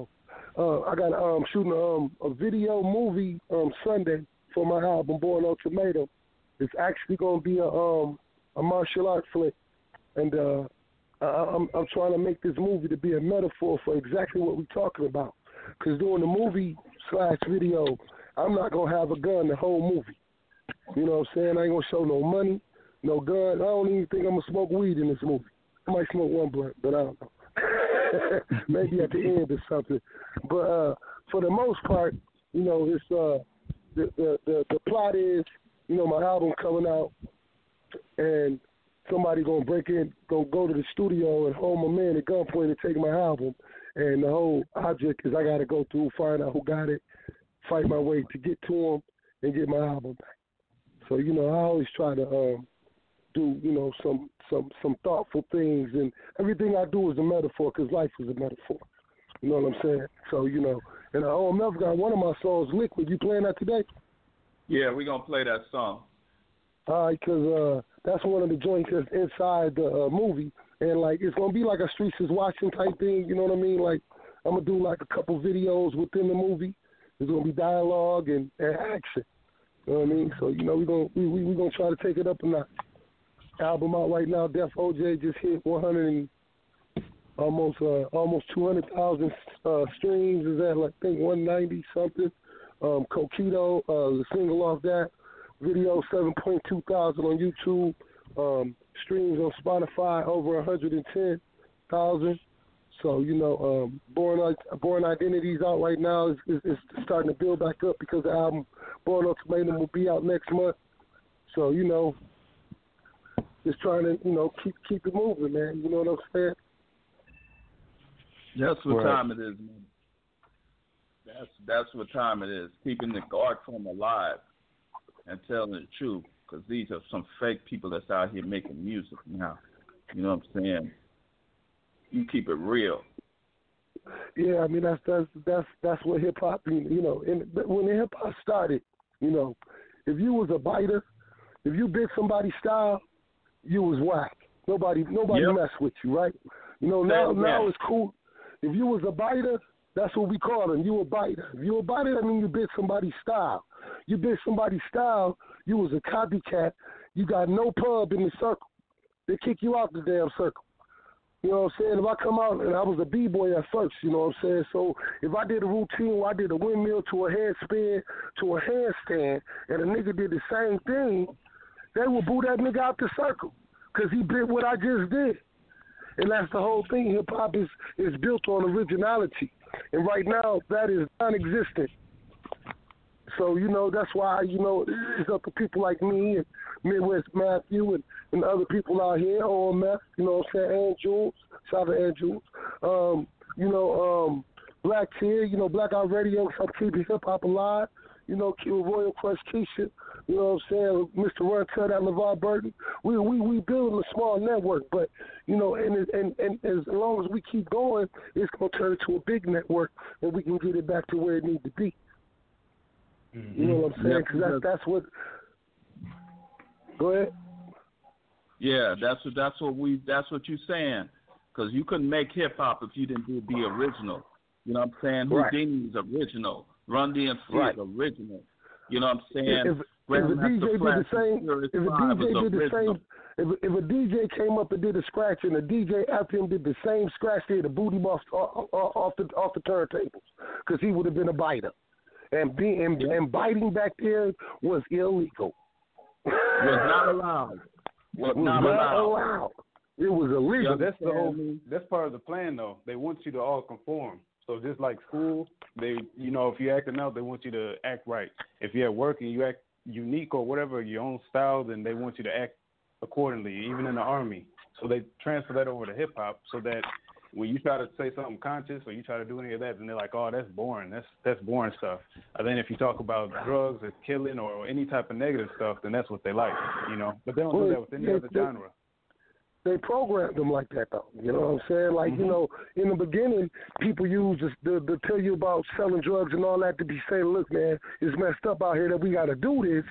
I got shooting a video movie Sunday for my album Born Ultimatum. It's actually gonna be a martial art flick, and I'm trying to make this movie to be a metaphor for exactly what we're talking about. Because during the movie/video, I'm not gonna have a gun the whole movie. You know what I'm saying? I ain't gonna show no money, no gun. I don't even think I'm gonna smoke weed in this movie. I might smoke one blunt, but I don't know. Maybe at the end or something. But for the most part, you know, it's the plot is, you know, my album coming out, and somebody gonna break in, go to the studio and hold my man at gunpoint and take my album. And the whole object is I gotta go through, find out who got it, fight my way to get to him, and get my album back. So, you know, I always try to do, you know, some thoughtful things, and everything I do is a metaphor, because life is a metaphor. You know what I'm saying? So, you know, and OMF got one of my songs, Liquid. You playing that today? Yeah, we're going to play that song. All right, because that's one of the joints that's inside the movie, and, like, it's going to be like a Streets is Watching type thing, you know what I mean? Like, I'm going to do, like, a couple videos within the movie. There's going to be dialogue and action. You know what I mean? So, you know, we're gonna try to take it up a notch. Album out right now. Def OJ just hit 100 and almost 200,000 streams. Is at, like, I think 190 something. Coquito, the single off that video, 7.2 thousand on YouTube. Streams on Spotify over 110,000. So, you know, Born Identity's out right now. It's starting to build back up because the album Born Ultimatum will be out next month. So, you know, just trying to, you know, keep it moving, man. You know what I'm saying? That's what time it is, man. That's what time it is. Keeping the art form alive and telling the truth, because these are some fake people that's out here making music now. You know what I'm saying? You keep it real. Yeah, I mean that's what hip hop. You know, when the hip hop started, you know, if you was a biter, if you bit somebody's style, you was whack. Nobody messed with you, right? You know, now it's cool. If you was a biter, that's what we call them. You a biter. If you a biter, that means you bit somebody's style. You bit somebody's style, you was a copycat. You got no pub in the circle. They kick you out the damn circle. You know what I'm saying? If I come out, and I was a B-boy at first, you know what I'm saying? So if I did a routine where I did a windmill to a headspin to a handstand, and a nigga did the same thing, they would boo that nigga out the circle because he did what I just did. And that's the whole thing. Hip-hop is built on originality. And right now, that is non-existent. So, you know, that's why, you know, it's up to people like me and Midwest Matthew and other people out here, OMF, you know what I'm saying, and Jules, shout out to Ann Jules. You know, Black Tier, you know, Blackout Radio, help keeping hip-hop alive. You know, Royal Crush Keisha, you know what I'm saying, Mr. Run Tell that LeVar Burton. We building a small network, but, you know, and as long as we keep going, it's going to turn into a big network, and we can get it back to where it needs to be. Mm-hmm. You know what I'm saying? Because that's what. Go ahead. Yeah, that's what you're saying. Because you couldn't make hip hop if you didn't do the original. You know what I'm saying? Right. Houdini's original. Run DMC is original. You know what I'm saying? If a DJ did the same, if a DJ came up and did a scratch, and a DJ after him did the same scratch, they had to boot him off the turntables because he would have been a biter. And biting back there was illegal. Was not allowed. Was not allowed. It was illegal. Yeah, that's part of the plan, though. They want you to all conform. So just like school, they, you know, if you're acting out, they want you to act right. If you're at work and you act unique or whatever, your own style, then they want you to act accordingly, even in the Army. So they transfer that over to hip hop so that when you try to say something conscious or you try to do any of that, then they're like, oh, that's boring. That's boring stuff. And then if you talk about drugs or killing or any type of negative stuff, then that's what they like, you know. But they don't do that with any other genre. They programmed them like that, though. You know what I'm saying? Like, you know, in the beginning, people used to tell you about selling drugs and all that to be saying, look, man, it's messed up out here that we got to do this.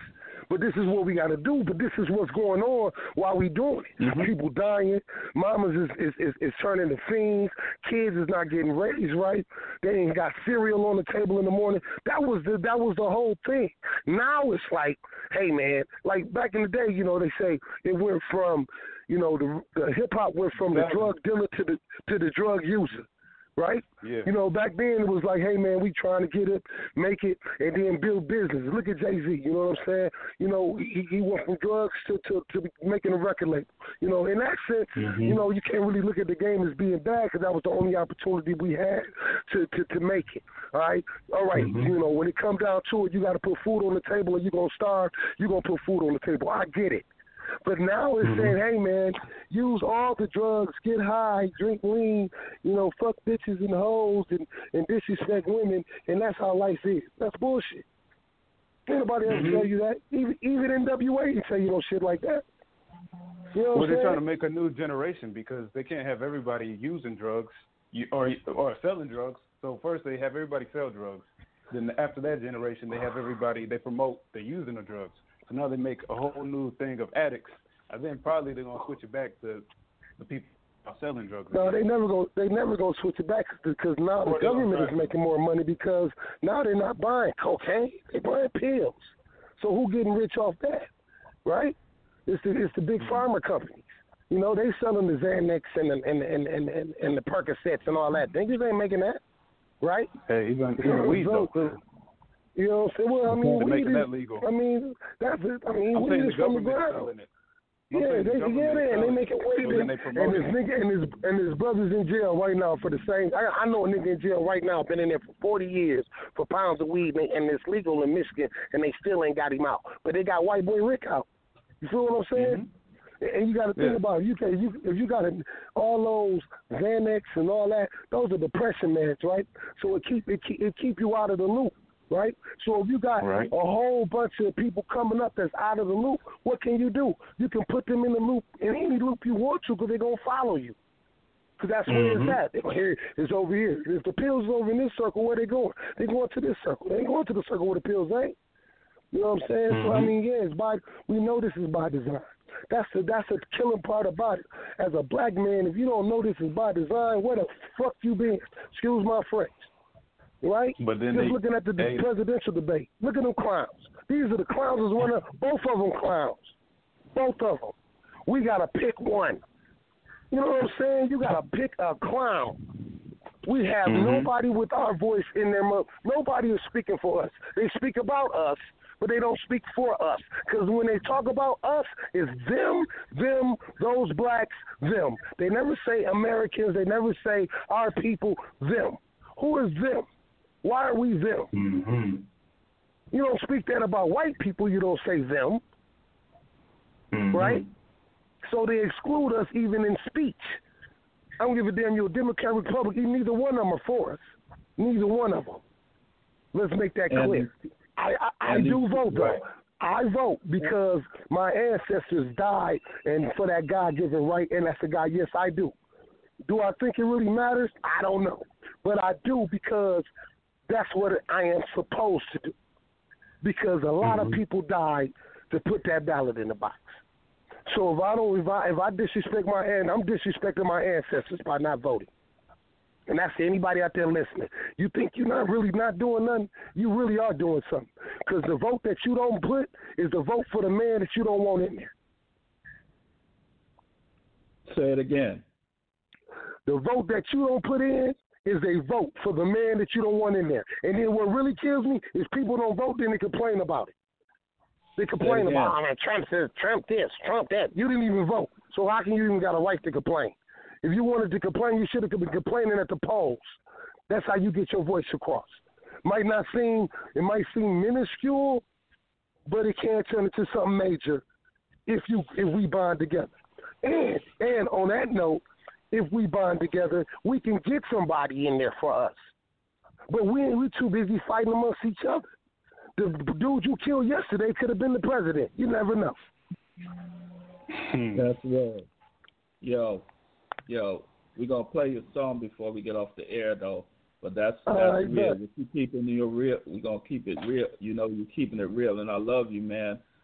but this is what we got to do. But this is what's going on while we doing it. Mm-hmm. People dying. Mamas is turning to fiends. Kids is not getting raised right. They ain't got cereal on the table in the morning. That was the whole thing. Now it's like, hey man, like back in the day, you know, they say it went from, you know, the hip hop went from the drug dealer to the drug user. Right? Yeah. You know, back then it was like, hey, man, we trying to get it, make it, and then build business. Look at Jay-Z, you know what I'm saying? You know, he went from drugs to making a record label. You know, in that sense, you know, you can't really look at the game as being bad because that was the only opportunity we had to make it. All right? You know, when it comes down to it, you got to put food on the table or you're going to starve. You're going to put food on the table. I get it. But now it's saying, hey, man, use all the drugs, get high, drink lean, you know, fuck bitches and hoes and disrespect women, and that's how life is. That's bullshit. Can't nobody else tell you that. Even NWA can tell you no shit like that. You know what I'm they're saying? trying to make a new generation because they can't have everybody using drugs or selling drugs. So first they have everybody sell drugs. Then after that generation, they have everybody, they promote the using of drugs. So now they make a whole new thing of addicts, and then probably they're gonna switch it back to the people selling drugs. No, they never go switch it back because now the government is making more money because now they're not buying cocaine, they're buying pills. So who getting rich off that, right? It's the big pharma companies. You know, they selling the Xanax and the Percocets and all that. Niggas ain't making that, right? Hey, even weed though too. You know what I'm saying? Well, I mean, they're weed making is, that legal. I mean, that's it. I mean, I'm weed saying is the from the government ground. selling it. They make it way and this nigga and his brother's in jail right now for the same. I know a nigga in jail right now, been in there for 40 years for pounds of weed, and it's legal in Michigan, and they still ain't got him out. But they got white boy Rick out. You feel what I'm saying? And you got to think about it. If you got all those Xanax and all that, those are depression meds, right? So it keep you out of the loop. Right? So if you got a whole bunch of people coming up that's out of the loop, what can you do? You can put them in the loop, in any loop you want to, because they're going to follow you. Because that's where it's at. They're going to hear it's over here. If the pills are over in this circle, where they going? They're going to this circle. They ain't going to the circle where the pills ain't. You know what I'm saying? So, I mean, yeah, we know this is by design. That's the killing part about it. As a black man, if you don't know this is by design, where the fuck you been? Excuse my French. Right? But then just looking at the presidential debate. Look at them clowns. These are the clowns that's running. Both of them clowns. Both of them. We got to pick one. You know what I'm saying? You got to pick a clown. We have nobody with our voice in their mouth. Nobody is speaking for us. They speak about us, but they don't speak for us. Because when they talk about us, it's them, those blacks, them. They never say Americans. They never say our people, them. Who is them? Why are we them? You don't speak that about white people. You don't say them, right? So they exclude us even in speech. I don't give a damn you're a Democrat, Republican. Neither one of them are for us. Neither one of them. Let's make that clear. I do vote, though. I vote because my ancestors died and for that God-given right, and that's the guy, yes, I do. Do I think it really matters? I don't know. But I do because that's what I am supposed to do. Because a lot of people died to put that ballot in the box. So if I disrespect I'm disrespecting my ancestors by not voting. And that's to anybody out there listening. You think you're not doing nothing? You really are doing something. Because the vote that you don't put is the vote for the man that you don't want in there. Say it again. The vote that you don't put in is a vote for the man that you don't want in there. And then what really kills me is people don't vote, then they complain about it. They complain about, oh, man, Trump says, Trump this, Trump that. You didn't even vote. So how can you even got a right to complain? If you wanted to complain, you should have been complaining at the polls. That's how you get your voice across. It might seem minuscule, but it can turn into something major if we bond together. And on that note, if we bond together, we can get somebody in there for us. But we're too busy fighting amongst each other. The dude you killed yesterday could have been the president. You never know. That's right. Yo, we're going to play your song before we get off the air, though. But that's real. If you keep it real, we're going to keep it real. You know, you're keeping it real. And I love you, man.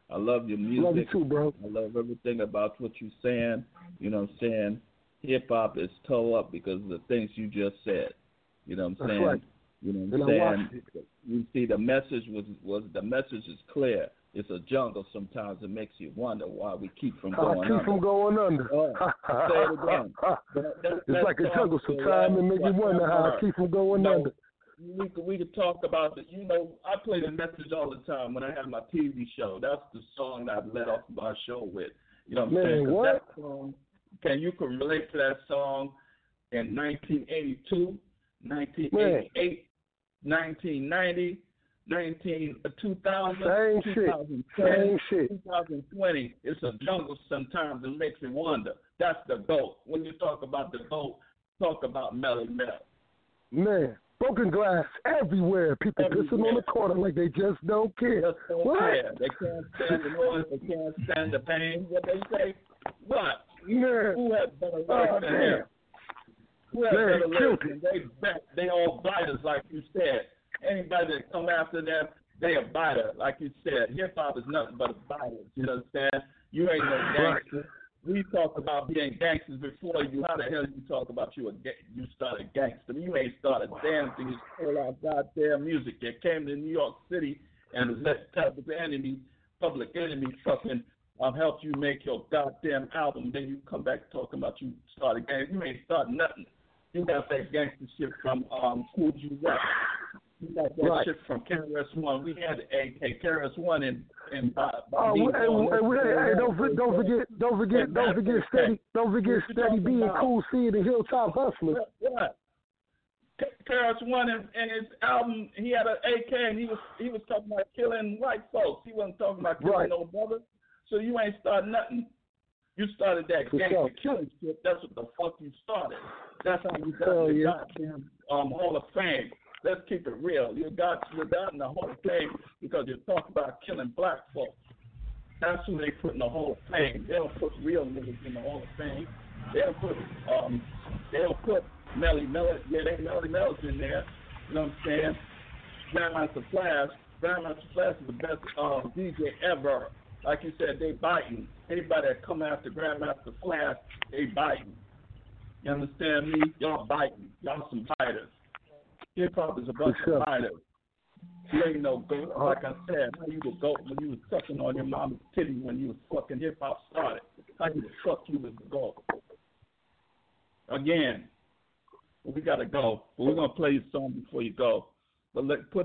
I love your music. Love you too, bro. I love everything about what you're saying. You know what I'm saying? Hip-hop is toe up because of the things you just said. You know what I'm saying? Right. You know what I'm saying? You see, the message was the message is clear. It's a jungle sometimes. It makes you wonder why we keep from going under. From going under. Say it again. It's like a jungle sometimes. It makes you wonder how I keep from going under. We could talk about it. You know, I play the message all the time when I have my TV show. That's the song I've led off my show with. You know what I'm saying? What? That song, you can relate to that song in 1982, 1988, 1990, 2000, Same 2010, Same shit. 2020. It's a jungle sometimes. It makes me wonder. That's the GOAT. When you talk about the GOAT, talk about Melly Mel. Man, broken glass everywhere. People pissing on the corner like they just don't care. Just don't care. They can't stand the noise. They can't stand the pain. What they say? What? Man. Who has better lyrics than him? Who has better lyrics than they all biters, like you said. Anybody that come after them, they a biter, like you said. Hip hop is nothing but a biter. You understand? You ain't no gangster. We talk about being gangsters before you. How the hell you talk about you started gangster? You ain't started damn thing. You pull out goddamn music. You came to New York City and let Public Enemy fucking help you make your goddamn album. Then you come back talking about you started gangster. You ain't started nothing. You got that gangster shit from Cool G Rap. You got that shit from KRS-One. We had AK KRS-One in don't forget Steady B and Cool C and the Hilltop Hustlers. What? KRS-One in his album, he had an AK and he was talking about killing white folks. He wasn't talking about killing no brother. So you ain't started nothing. You started that gangster killing shit. That's what the fuck you started. That's how you got the goddamn Hall of Fame. Let's keep it real. You got in the Hall of Fame because you talk about killing black folks. That's who they put in the Hall of Fame. They don't put real niggas in the Hall of Fame. They'll put Melly Mel. Yeah, Melly Mel's in there. You know what I'm saying? Grandmaster Flash. Grandmaster Flash is the best DJ ever. Like you said, they biting. Anybody that come after Grandmaster Flash, they biting. You understand me? Y'all biting. Y'all some biters. Hip-hop is a bunch of biters. You ain't no goat. Like I said, how you the goat when you was sucking on your mama's titty when you was fucking hip-hop started? How you the fuck you was the goat? Again, we got to go. But we're going to play your song before you go. But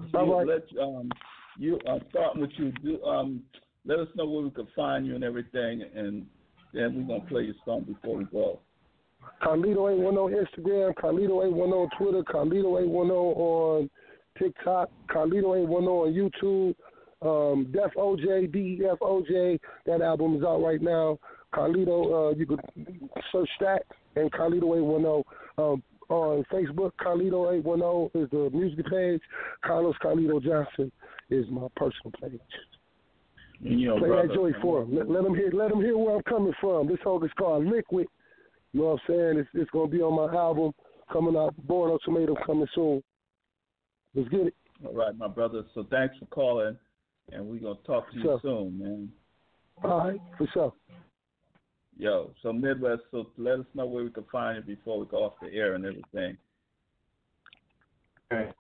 starting with you, let us know where we can find you and everything, and then we're going to play your song before we go. Carlito810 on Instagram, Carlito810 on Twitter, Carlito810 on TikTok, Carlito810 on YouTube, Def OJ, DEF OJ, that album is out right now. Carlito, you could search that, and Carlito810 on Facebook. Carlito810 is the music page. Carlos Carlito Johnson is my personal page. Play that joy for him. Let him hear where I'm coming from. This song is called Liquid. You know what I'm saying? It's going to be on my album coming out. Born on Tomato coming soon. Let's get it. All right, my brother. So thanks for calling, and we're going to talk to you soon, man. All right, for sure. Yo, so Midwest, so let us know where we can find you before we go off the air and everything. Okay.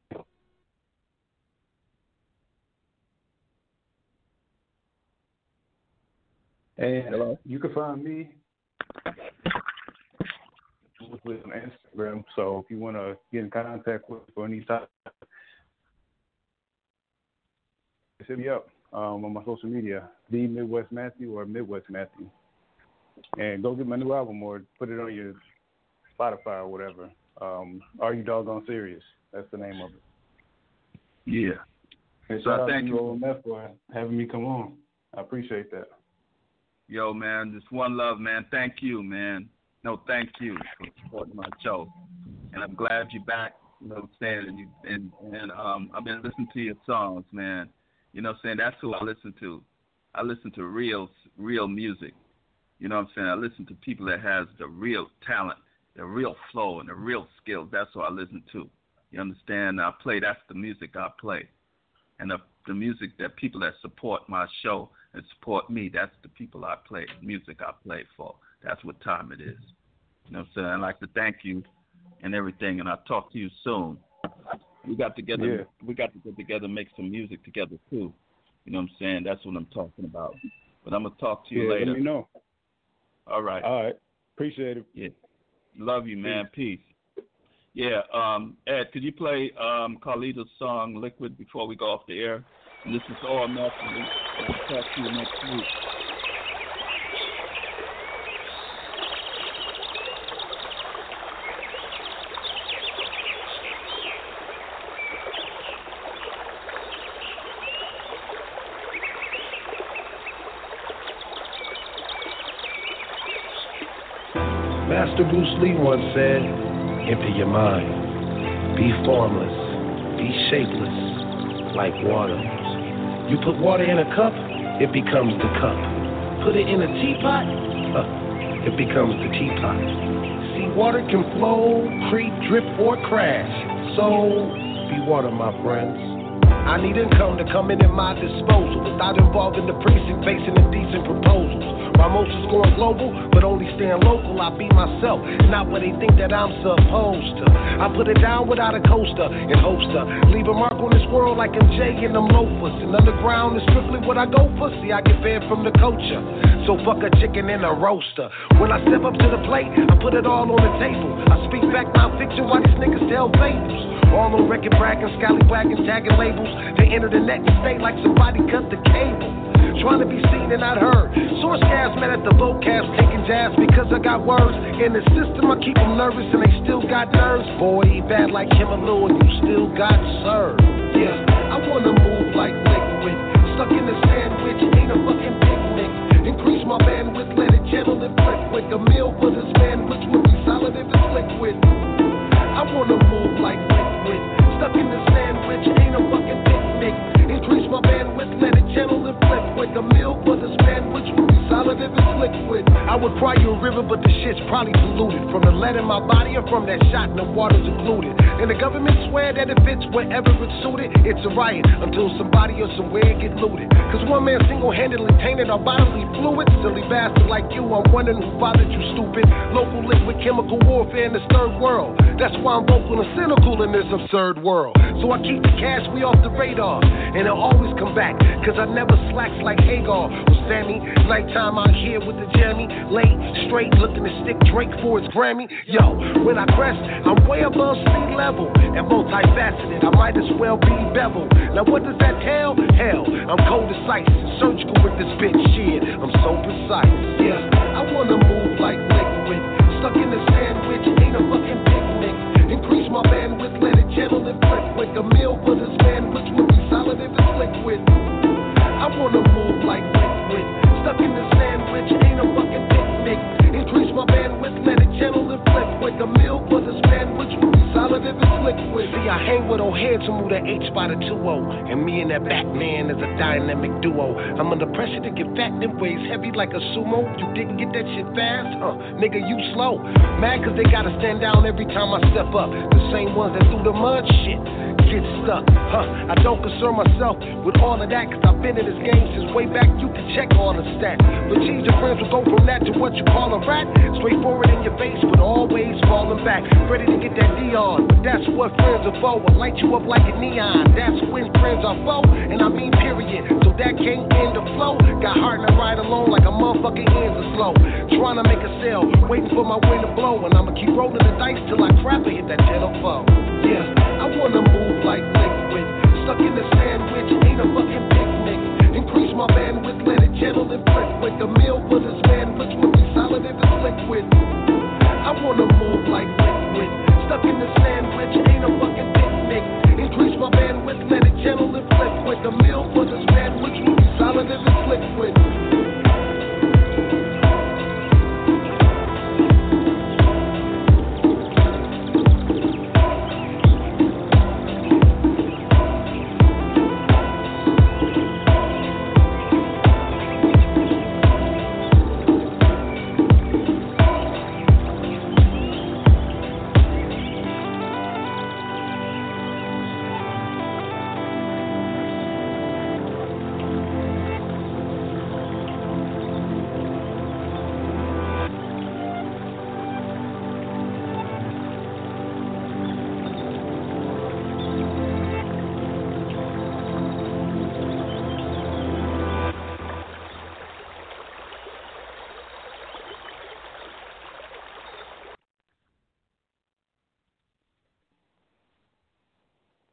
And you can find me on Instagram. So if you want to get in contact with for any time, hit me up on my social media, The Midwest Matthew or Midwest Matthew. And go get my new album or put it on your Spotify or whatever. Are You Doggone Serious? That's the name of it. Yeah. And so thank you, OMF, for having me come on. I appreciate that. Yo, man, just one love, man. Thank you, man. No, thank you for supporting my show. And I'm glad you're back. You know what I'm saying? And I've been listening to your songs, man. You know what I'm saying? That's who I listen to. I listen to real music. You know what I'm saying? I listen to people that has the real talent, the real flow, and the real skills. That's what I listen to. You understand? That's the music I play. And the music that people that support my show, and support me. That's the people I play, music I play for. That's what time it is. You know what I'm saying? I'd like to thank you and everything, and I'll talk to you soon. We got together. Yeah. We got to get together and make some music together too. You know what I'm saying? That's what I'm talking about. But I'm gonna talk to you later. Let me know. All right. All right. Appreciate it. Yeah. Love you, man. Peace. Yeah. Ed, could you play Carlito's song "Liquid" before we go off the air? And this is all Nelson. I'll talk to you next week. Master Bruce Lee once said, empty your mind. Be formless. Be shapeless, like water. You put water in a cup, it becomes the cup. Put it in a teapot, it becomes the teapot. See, water can flow, creep, drip, or crash. So, be water, my friends. I need income to come in at my disposal without involving the precinct facing indecent proposals. While most is going global, but only staying local, I be myself, not what they think that I'm supposed to. I put it down without a coaster and hopes to leave a mark on this world like MJ and them loafers. And underground is strictly what I go for. See, I get fed from the culture, so fuck a chicken and a roaster. When I step up to the plate, I put it all on the table. I speak back non-fiction while these niggas tell fables. All on record bragging, scallywagging, tagging labels. They enter the net and stay like somebody cut the cable. Trying to be seen and not heard. Source gas met at the vocab, taking jazz because I got words. In the system, I keep them nervous and they still got nerves. Boy, he bad like him and you still got served. Yeah, I wanna move like liquid. Stuck in the sandwich, ain't a fucking picnic. Increase my bandwidth, let it gentle and flip with the meal for this sandwich would be solid if it's liquid. I wanna move like liquid. Stuck in the sandwich, ain't a fucking picnic. Increase my bandwidth, let it gentle and flip with the meal for this sandwich would be solid if it's liquid. I would cry you a river, but the shit's probably polluted from the lead in my body or from that shot and the water's occluded. And the government swear that it fits wherever it's suited. It's a riot until somebody or somewhere get looted. Cause one man single-handedly tainted our bodily fluids. Silly bastard like you, I'm wondering who bothered you, stupid. Local liquid chemical warfare in this third world. That's why I'm vocal and cynical in this absurd world. So I keep the cash, we off the radar. And it'll always come back, cause I never slacks like Hagar or Sammy. Nighttime out here with the jammy. Late, straight, looking to stick Drake for his Grammy. Yo, when I crest, I'm way above sea level. And multifaceted, I might as well be bevel. Now what does that tell? Hell, I'm cold as ice, surgical with this bitch shit. I'm so precise, yeah. I wanna move like liquid. Stuck in the sandwich, ain't a fucking picnic. Increase my bandwidth, let it gentle and flip with the meal for this sandwich would be solid if it's liquid. I wanna move like liquid. Stuck in the sandwich, ain't a fucking picnic. Increase my bandwidth, let it gentle and flip with the meal for this sandwich would be solid if it's liquid. See, I hang with old heads who move that H by the 2-0. And me and that Batman is a dynamic duo. I'm under pressure to get fat and weighs heavy like a sumo. You didn't get that shit fast? Nigga, you slow. Mad cause they gotta stand down every time I step up. The same ones that do the mud shit get stuck. I don't concern myself with all of that, cause I've been in this game since way back. You can check all the stats. But geez, your friends will go from that to what you call a rat. Straightforward in your face, but always falling back. Ready to get that D on, but that's what friends are for. Will light you up like a neon. That's when friends are foe, and I mean period. So that can't end the flow. Got heart and I ride alone like a motherfucking hands are slow. Trying to make a sale, waiting for my wind to blow. And I'ma keep rolling the dice till I crap and hit that 10-4. Yeah, I wanna move like liquid. Stuck in the sandwich, ain't a fucking picnic. Increase my bandwidth, let it gentle and flip with the meal for this